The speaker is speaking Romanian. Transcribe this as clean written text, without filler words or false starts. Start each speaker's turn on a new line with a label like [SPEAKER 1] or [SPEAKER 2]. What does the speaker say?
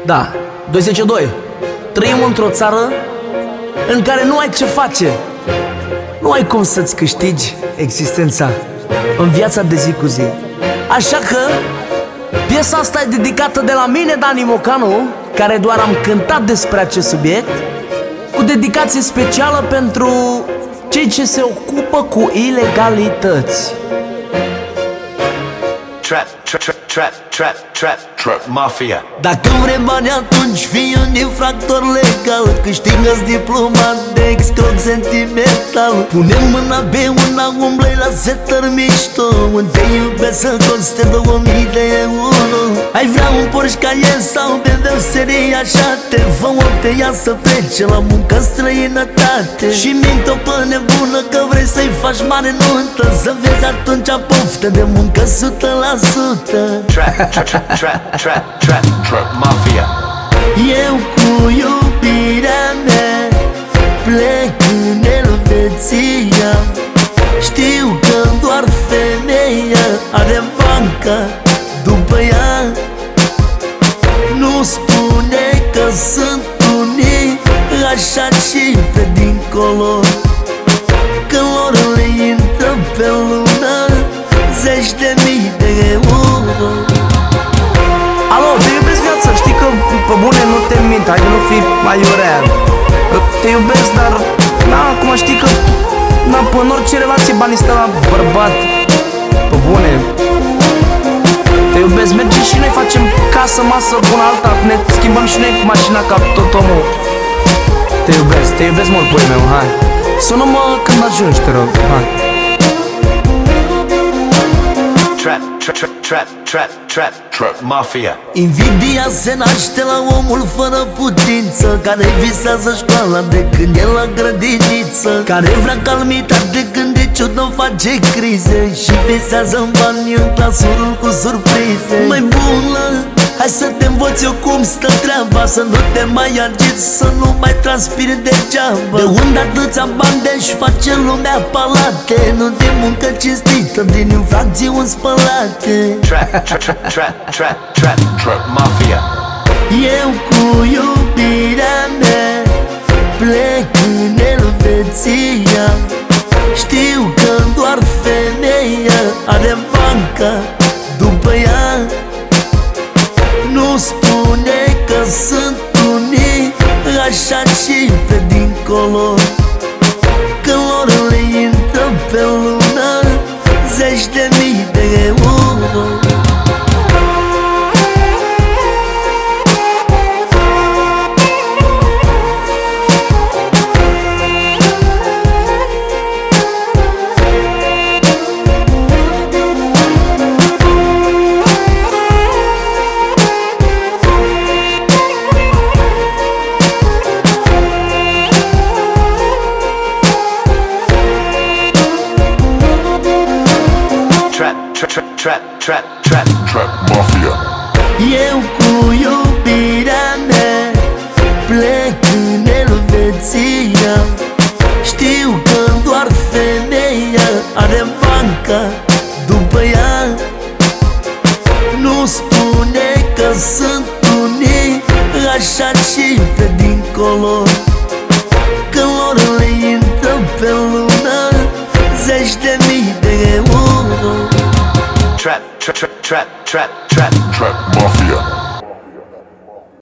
[SPEAKER 1] Da, 202. Trăim într-o țară în care nu ai ce face. Nu ai cum să-ți câștigi existența în viața de zi cu zi. Așa că piesa asta e dedicată de la mine, Dani Mocanu, care doar am cântat despre acest subiect, cu dedicație specială pentru cei ce se ocupă cu ilegalități.
[SPEAKER 2] Trap Mafia.
[SPEAKER 3] Dacă vrei bani, atunci fii un infractor legal. Câștigă-ți diplomat de escroc sentimental. Pune mâna pe una, umblă-i la setăr mișto. Unde te iubesc să coste 2000 de euro. Ai vrea un Porsche Cayenne sau BMW seria 7. Fă-o pe ea să plece la muncă în străinătate. Și mint-o pe nebună că vrei să-i faci mare nuntă. Să vezi atunci poftă de muncă 100%.
[SPEAKER 2] Trap Mafia.
[SPEAKER 3] Eu cu iubirea mea plec în Elveția. Știu că doar femeia are banca după ea. Nu spune că sunt unii așa și pe dincolo, că lor le intră pe lună 10.000 de euro.
[SPEAKER 1] Alo, te iubesc viața, știi că pe bune nu te mint, hai că nu fi mai urea. Te iubesc, dar na, acum știi că na, în orice relație banii stă la bărbat. Pe bune. Te iubesc, mergem și noi facem casă, masă, bună alta. Ne schimbăm și noi mașina ca tot omul. Te iubesc mult, puiul meu, hai. Sună-mă când ajungi, te rog, hai.
[SPEAKER 2] Trap Mafia.
[SPEAKER 3] Invidia se naște la omul fără putință, care visează școala de când e la grădiniță, care vrea calmitate când de ciudă face crize și visează în bani în clasurul cu surprize. Mai bună, hai să te învăț eu cum stă treaba, să nu te mai agiți, să nu mai transpiri degeaba. De unde atâția bani de-și face lumea palate, nu de muncă cinstită, din infracțiuni spălate.
[SPEAKER 2] Trap Mafia.
[SPEAKER 3] Eu cu iubirea mea plec în Elveția. Știu că doar femeia are banca după ea. Nu spune că sunt unii așa și pe dincolo, că lor le intră pe lună 10.000 de euro.
[SPEAKER 2] Trap Mafia.
[SPEAKER 3] Eu cu iubirea mea plec în Elveția. Știu că doar femeia are banca după ea. Nu spune că sunt unii așa și pe dincolo, că lor le intră pe lună 10.000 de euro.
[SPEAKER 2] Trap Mafia.